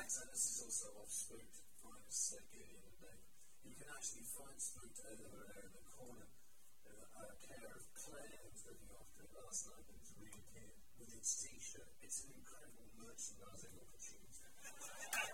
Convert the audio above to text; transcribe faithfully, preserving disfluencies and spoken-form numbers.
So this is also off Spooked, minus uh, Gideon and Dave. You can actually find Spooked over there in the corner. Uh, uh, care of Claire, who's looking after it last night, and it's reappeared with its t-shirt. It's an incredible merchandising opportunity.